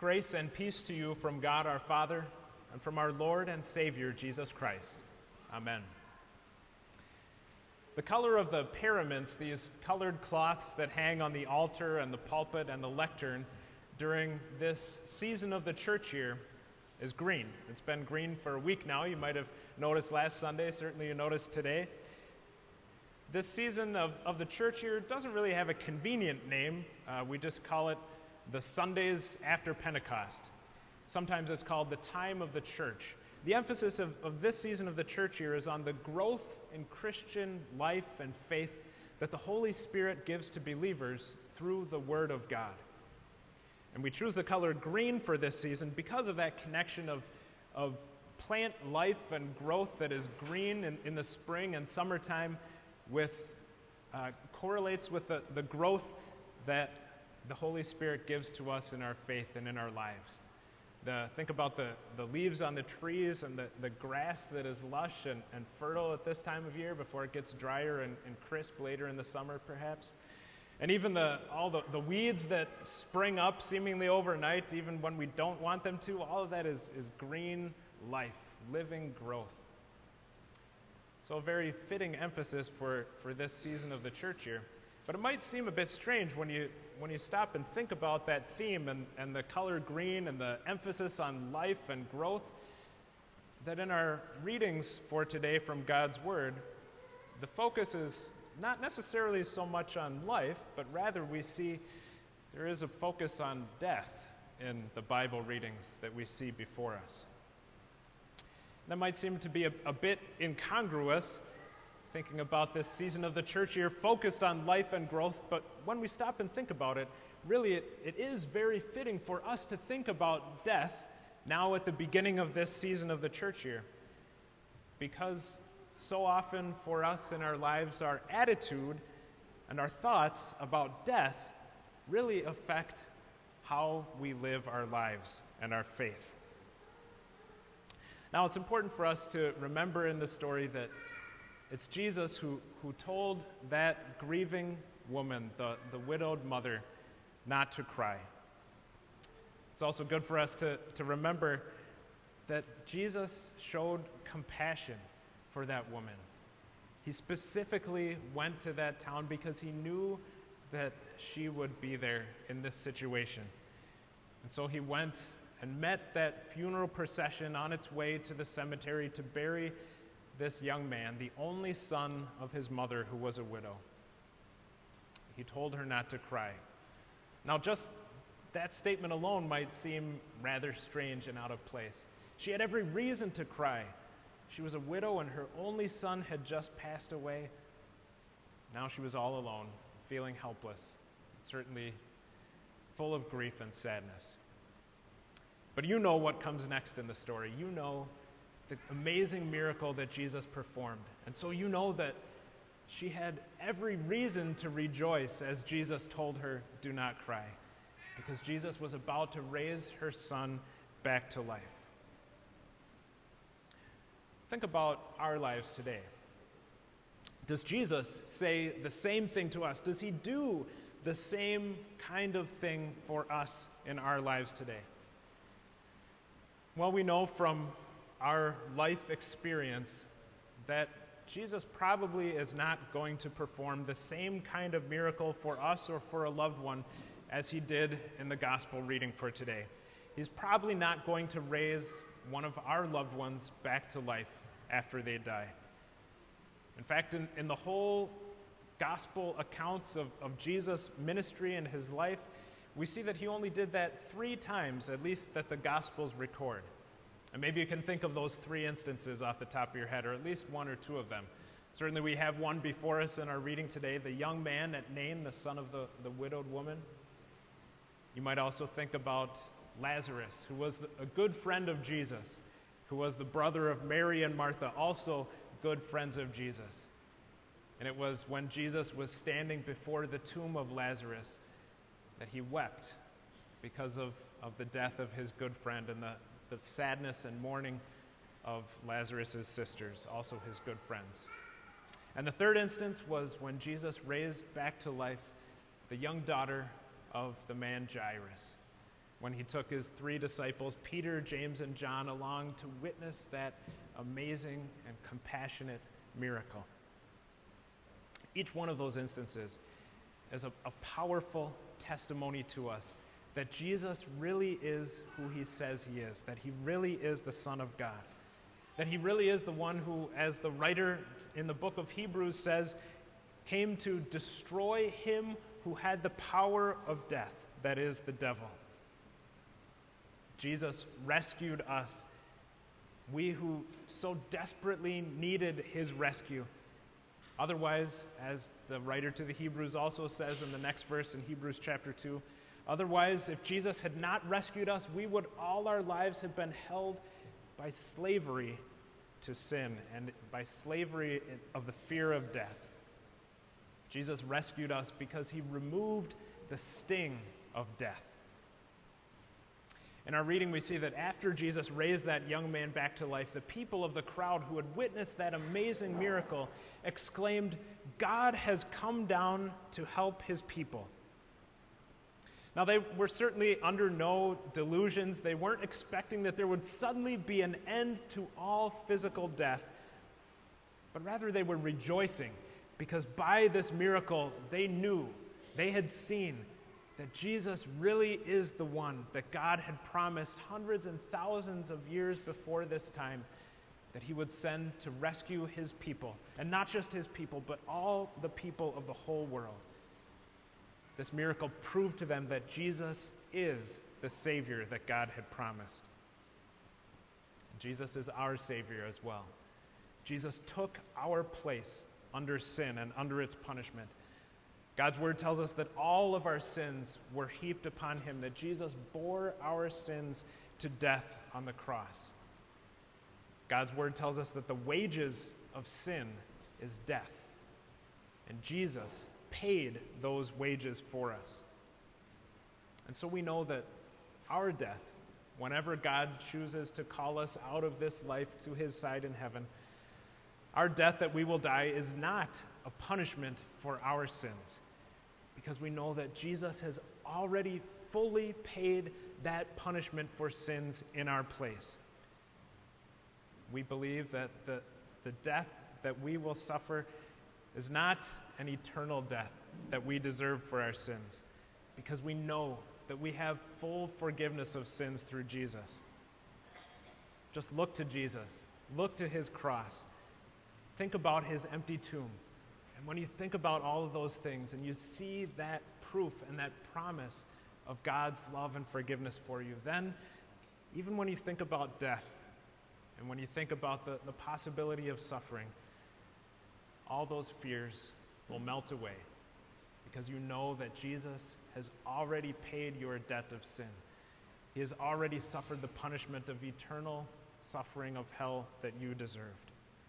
Grace and peace to you from God our Father and from our Lord and Savior, Jesus Christ. Amen. The color of the paraments, these colored cloths that hang on the altar and the pulpit and the lectern during this season of the church year, is green. It's been green for a week now. You might have noticed last Sunday, certainly you noticed today. This season of the church year doesn't really have a convenient name. We just call it the Sundays after Pentecost. Sometimes it's called the time of the church. The emphasis of this season of the church year is on the growth in Christian life and faith that the Holy Spirit gives to believers through the Word of God. And we choose the color green for this season because of that connection of plant life and growth that is green in the spring and summertime correlates with the growth that the Holy Spirit gives to us in our faith and in our lives. Think about the leaves on the trees and the grass that is lush and fertile at this time of year before it gets drier and crisp later in the summer perhaps. And even all the weeds that spring up seemingly overnight, even when we don't want them to, all of that is green life, living growth. So a very fitting emphasis for this season of the church year. But it might seem a bit strange when you stop and think about that theme and the color green and the emphasis on life and growth, that in our readings for today from God's Word, the focus is not necessarily so much on life, but rather we see there is a focus on death in the Bible readings that we see before us. That might seem to be a bit incongruous, thinking about this season of the church year focused on life and growth, but when we stop and think about it, really it is very fitting for us to think about death now at the beginning of this season of the church year. Because so often for us in our lives, our attitude and our thoughts about death really affect how we live our lives and our faith. Now, it's important for us to remember in the story that it's Jesus who told that grieving woman, the widowed mother, not to cry. It's also good for us to remember that Jesus showed compassion for that woman. He specifically went to that town because he knew that she would be there in this situation. And so he went and met that funeral procession on its way to the cemetery to bury this young man, the only son of his mother who was a widow. He told her not to cry. Now, just that statement alone might seem rather strange and out of place. She had every reason to cry. She was a widow and her only son had just passed away. Now she was all alone, feeling helpless, certainly full of grief and sadness. But you know what comes next in the story. You know the amazing miracle that Jesus performed. And so you know that she had every reason to rejoice as Jesus told her, "Do not cry," because Jesus was about to raise her son back to life. Think about our lives today. Does Jesus say the same thing to us? Does he do the same kind of thing for us in our lives today? Well, we know from our life experience that Jesus probably is not going to perform the same kind of miracle for us or for a loved one as he did in the gospel reading for today. He's probably not going to raise one of our loved ones back to life after they die. In fact, in the whole gospel accounts of Jesus' ministry and his life, we see that he only did that 3 times, at least that the gospels record. And maybe you can think of those 3 instances off the top of your head, or at least 1 or 2 of them. Certainly we have one before us in our reading today, the young man at Nain, the son of the widowed woman. You might also think about Lazarus, who was a good friend of Jesus, who was the brother of Mary and Martha, also good friends of Jesus. And it was when Jesus was standing before the tomb of Lazarus that he wept because of the death of his good friend and the sadness and mourning of Lazarus' sisters, also his good friends. And the third instance was when Jesus raised back to life the young daughter of the man Jairus. when he took his 3 disciples, Peter, James, and John, along to witness that amazing and compassionate miracle. Each one of those instances is a powerful testimony to us that Jesus really is who he says he is, that he really is the Son of God, that he really is the one who, as the writer in the book of Hebrews says, came to destroy him who had the power of death, that is, the devil. Jesus rescued us, we who so desperately needed his rescue. Otherwise, as the writer to the Hebrews also says in the next verse in Hebrews chapter 2, otherwise, if Jesus had not rescued us, we would all our lives have been held by slavery to sin and by slavery of the fear of death. Jesus rescued us because he removed the sting of death. In our reading, we see that after Jesus raised that young man back to life, the people of the crowd who had witnessed that amazing miracle exclaimed, "God has come down to help his people." Now, they were certainly under no delusions. They weren't expecting that there would suddenly be an end to all physical death, but rather they were rejoicing because by this miracle, they knew, they had seen that Jesus really is the one that God had promised hundreds and thousands of years before this time that he would send to rescue his people, and not just his people, but all the people of the whole world. This miracle proved to them that Jesus is the Savior that God had promised. Jesus is our Savior as well. Jesus took our place under sin and under its punishment. God's word tells us that all of our sins were heaped upon him, that Jesus bore our sins to death on the cross. God's word tells us that the wages of sin is death, and Jesus paid those wages for us. And so we know that our death, whenever God chooses to call us out of this life to his side in heaven, our death that we will die is not a punishment for our sins, because we know that Jesus has already fully paid that punishment for sins in our place. We believe that the death that we will suffer is not an eternal death that we deserve for our sins, because we know that we have full forgiveness of sins through Jesus. Just look to Jesus. Look to his cross. Think about his empty tomb. And when you think about all of those things and you see that proof and that promise of God's love and forgiveness for you, then even when you think about death and when you think about the possibility of suffering, all those fears will melt away because you know that Jesus has already paid your debt of sin. He has already suffered the punishment of eternal suffering of hell that you deserved.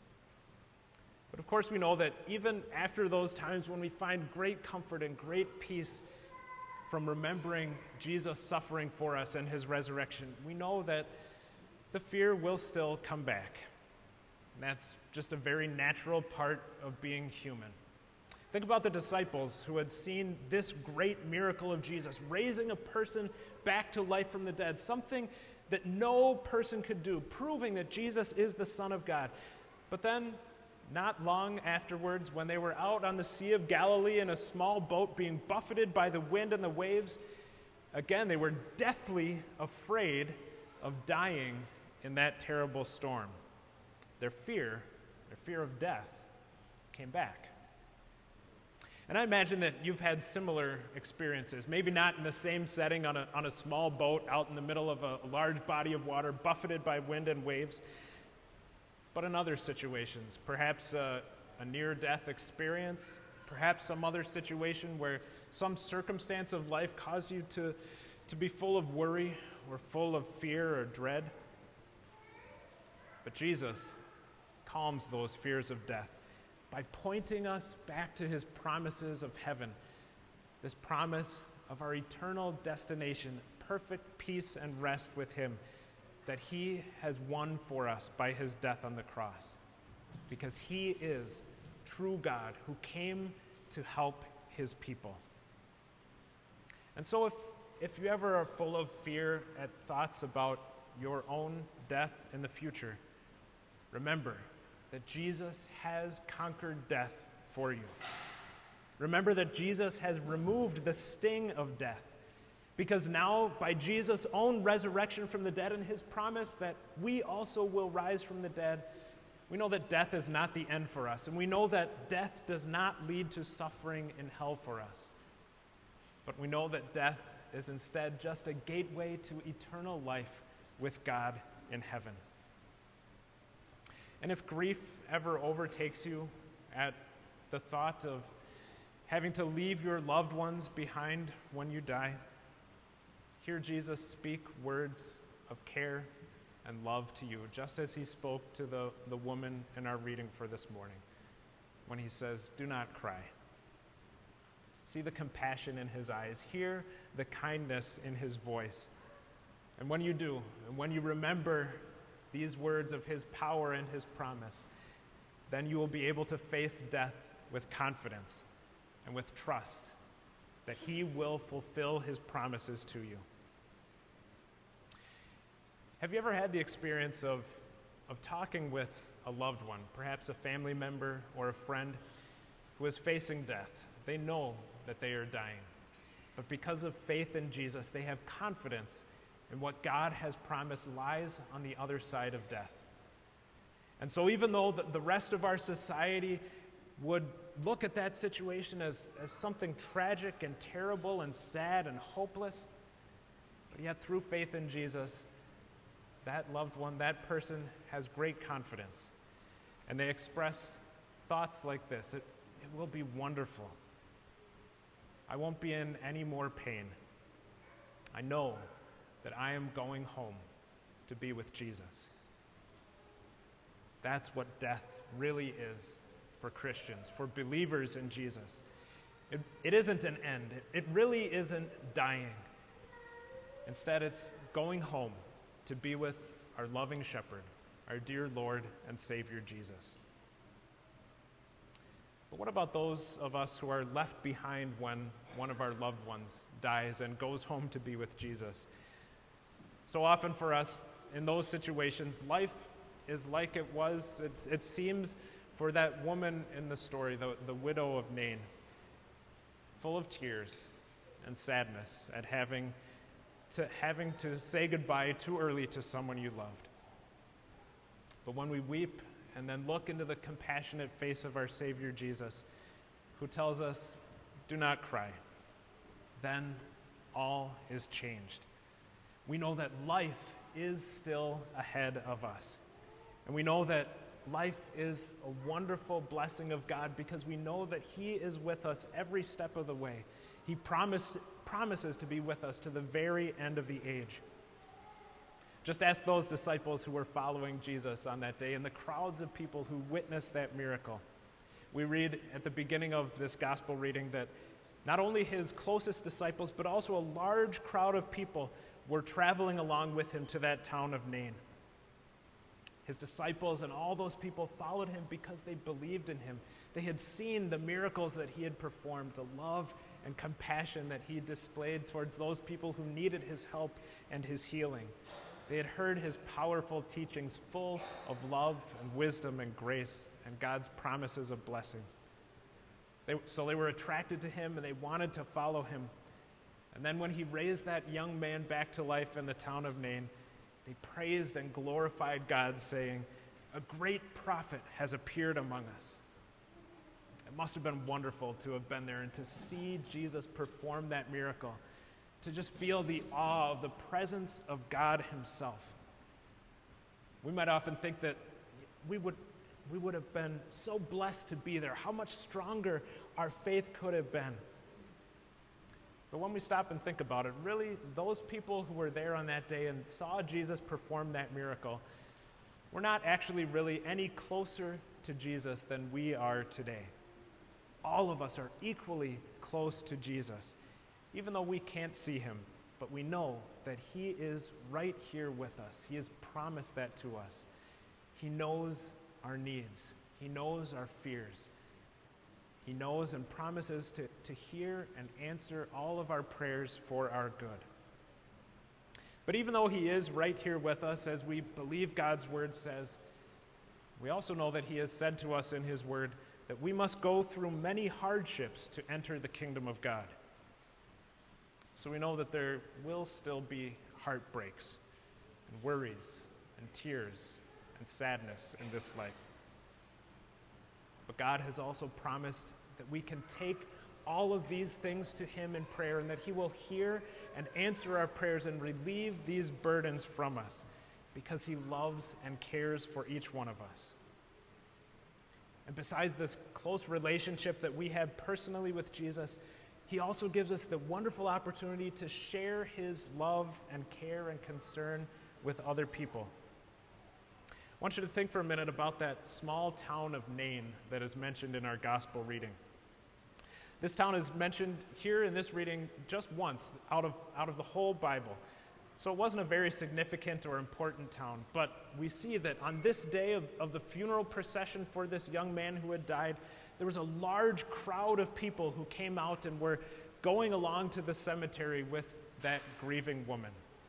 But of course we know that even after those times when we find great comfort and great peace from remembering Jesus suffering for us and his resurrection, we know that the fear will still come back. And that's just a very natural part of being human. Think about the disciples who had seen this great miracle of Jesus, raising a person back to life from the dead, something that no person could do, proving that Jesus is the Son of God. But then, not long afterwards, when they were out on the Sea of Galilee in a small boat being buffeted by the wind and the waves, again, they were deathly afraid of dying in that terrible storm. Their fear of death, came back. And I imagine that you've had similar experiences, maybe not in the same setting on a small boat out in the middle of a large body of water, buffeted by wind and waves, but in other situations, perhaps a near-death experience, perhaps some other situation where some circumstance of life caused you to be full of worry or full of fear or dread. But Jesus calms those fears of death by pointing us back to his promises of heaven, this promise of our eternal destination, perfect peace and rest with him, that he has won for us by his death on the cross, because he is true God who came to help his people. And so if you ever are full of fear at thoughts about your own death in the future, remember that Jesus has conquered death for you. Remember that Jesus has removed the sting of death, because now, by Jesus' own resurrection from the dead and his promise that we also will rise from the dead, we know that death is not the end for us, and we know that death does not lead to suffering in hell for us. But we know that death is instead just a gateway to eternal life with God in heaven. And if grief ever overtakes you at the thought of having to leave your loved ones behind when you die, hear Jesus speak words of care and love to you, just as he spoke to the woman in our reading for this morning, when he says, "Do not cry." See the compassion in his eyes. Hear the kindness in his voice. And when you do, and when you remember these words of his power and his promise, then you will be able to face death with confidence and with trust that he will fulfill his promises to you. Have you ever had the experience of talking with a loved one, perhaps a family member or a friend who is facing death? They know that they are dying, but because of faith in Jesus, they have confidence in what God has promised lies on the other side of death. And so even though the rest of our society would look at that situation as something tragic and terrible and sad and hopeless, but yet through faith in Jesus, that loved one, that person has great confidence. And they express thoughts like this: it will be wonderful. I won't be in any more pain. I know that I am going home to be with Jesus. That's what death really is for Christians, for believers in Jesus. It isn't an end. It really isn't dying. Instead, it's going home to be with our loving shepherd, our dear Lord and Savior Jesus. But what about those of us who are left behind when one of our loved ones dies and goes home to be with Jesus? So often for us, in those situations, life is like it seems for that woman in the story, the widow of Nain, full of tears and sadness at having to say goodbye too early to someone you loved. But when we weep and then look into the compassionate face of our Savior Jesus, who tells us, "Do not cry," then all is changed. We know that life is still ahead of us. And we know that life is a wonderful blessing of God because we know that he is with us every step of the way. He promises to be with us to the very end of the age. Just ask those disciples who were following Jesus on that day and the crowds of people who witnessed that miracle. We read at the beginning of this gospel reading that not only his closest disciples, but also a large crowd of people were traveling along with him to that town of Nain. His disciples and all those people followed him because they believed in him. They had seen the miracles that he had performed, the love and compassion that he displayed towards those people who needed his help and his healing. They had heard his powerful teachings full of love and wisdom and grace and God's promises of blessing. So they were attracted to him and they wanted to follow him. And then when he raised that young man back to life in the town of Nain, they praised and glorified God, saying, "A great prophet has appeared among us." It must have been wonderful to have been there and to see Jesus perform that miracle, to just feel the awe of the presence of God himself. We might often think that we would have been so blessed to be there, how much stronger our faith could have been. But when we stop and think about it, really, those people who were there on that day and saw Jesus perform that miracle were not actually really any closer to Jesus than we are today. All of us are equally close to Jesus, even though we can't see him, but we know that he is right here with us. He has promised that to us. He knows our needs. He knows our fears. He knows and promises to hear and answer all of our prayers for our good. But even though he is right here with us, as we believe God's word says, we also know that he has said to us in his word that we must go through many hardships to enter the kingdom of God. So we know that there will still be heartbreaks and worries and tears and sadness in this life. But God has also promised that we can take all of these things to him in prayer, and that he will hear and answer our prayers and relieve these burdens from us, because he loves and cares for each one of us. And besides this close relationship that we have personally with Jesus, he also gives us the wonderful opportunity to share his love and care and concern with other people. I want you to think for a minute about that small town of Nain that is mentioned in our gospel reading. This town is mentioned here in this reading just once out of the whole Bible. So it wasn't a very significant or important town, but we see that on this day of the funeral procession for this young man who had died, there was a large crowd of people who came out and were going along to the cemetery with that grieving woman.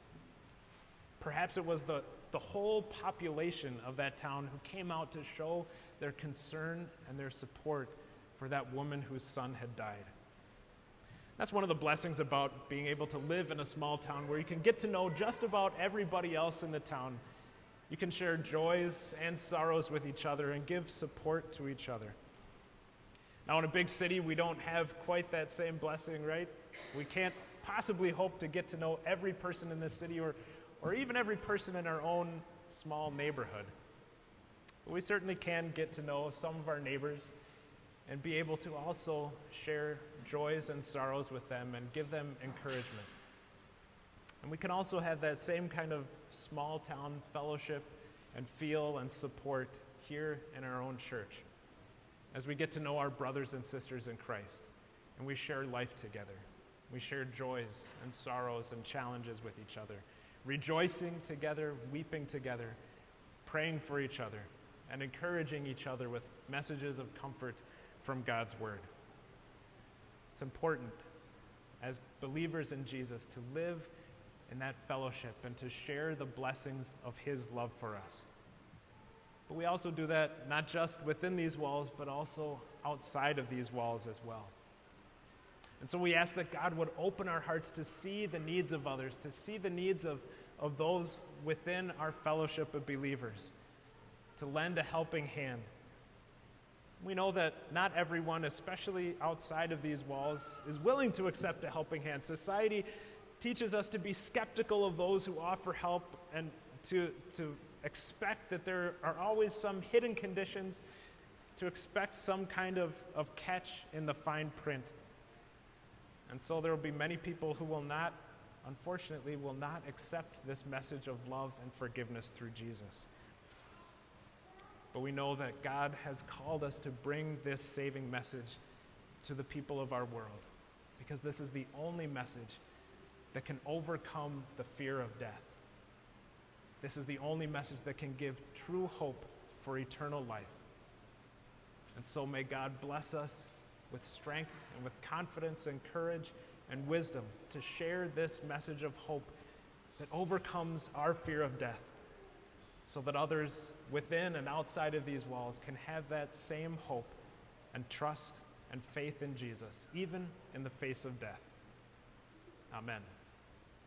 Perhaps it was the whole population of that town who came out to show their concern and their support for that woman whose son had died. That's one of the blessings about being able to live in a small town, where you can get to know just about everybody else in the town. You can share joys and sorrows with each other and give support to each other. Now, in a big city, we don't have quite that same blessing, right? We can't possibly hope to get to know every person in this city or even every person in our own small neighborhood. But we certainly can get to know some of our neighbors and be able to also share joys and sorrows with them and give them encouragement. And we can also have that same kind of small town fellowship and feel and support here in our own church as we get to know our brothers and sisters in Christ and we share life together. We share joys and sorrows and challenges with each other, rejoicing together, weeping together, praying for each other, and encouraging each other with messages of comfort from God's word. It's important as believers in Jesus to live in that fellowship and to share the blessings of his love for us. But we also do that not just within these walls, but also outside of these walls as well. And so we ask that God would open our hearts to see the needs of others, to see the needs of those within our fellowship of believers, to lend a helping hand. We know that not everyone, especially outside of these walls, is willing to accept a helping hand. Society teaches us to be skeptical of those who offer help and to expect that there are always some hidden conditions, to expect some kind of catch in the fine print. And so there will be many people who unfortunately, will not accept this message of love and forgiveness through Jesus. But we know that God has called us to bring this saving message to the people of our world, because this is the only message that can overcome the fear of death. This is the only message that can give true hope for eternal life. And so may God bless us with strength and with confidence and courage and wisdom to share this message of hope that overcomes our fear of death, so that others within and outside of these walls can have that same hope and trust and faith in Jesus, even in the face of death. Amen.